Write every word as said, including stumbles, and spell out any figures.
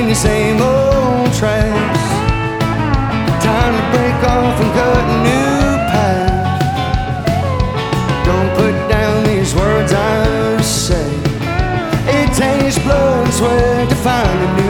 in the same old tracks. Time to break off and cut a new path. Don't put down these words I say. It takes blood and sweat to find a new